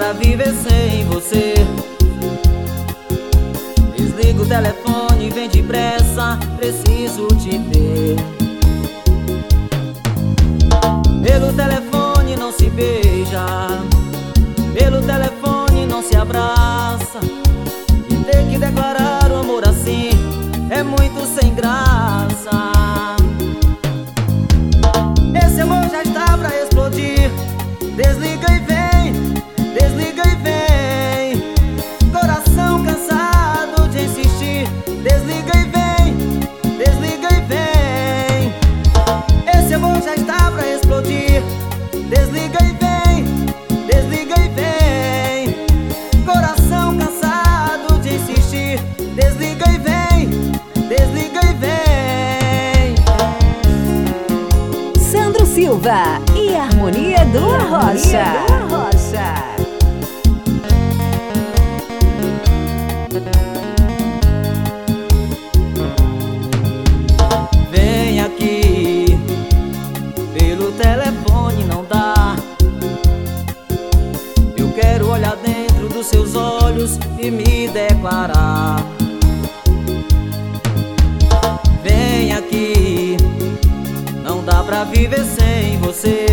pra viver sem você. Desliga o telefone, vem depressa, preciso te ter. Pelo telefone não se beija, pelo telefone não se abraça. E ter que declarar o amor assim é muito sem graça. Esse amor já está pra explodir. Desliga e vem, desliga e vem. Coração cansado de insistir. Desliga e vem, desliga e vem. Esse amor já está pra explodir. Desliga e vem, desliga e vem. Coração cansado de insistir. Desliga e vem, desliga e vem. Sandro Silva e Harmonia do Arrocha. Vem aqui, pelo telefone não dá. Eu quero olhar dentro dos seus olhos e me declarar. Vem aqui, não dá pra viver sem você.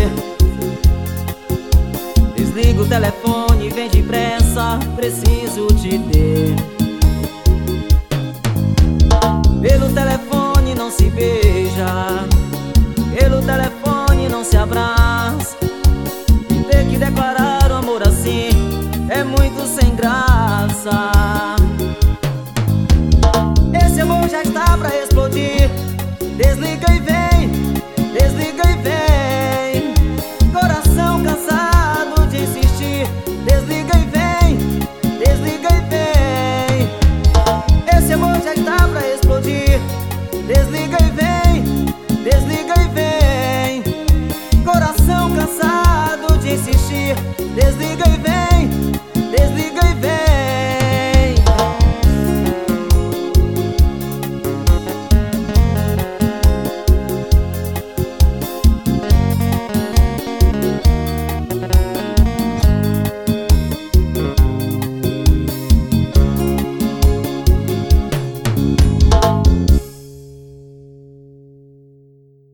Desliga o telefone, vem depressa, preciso te ter.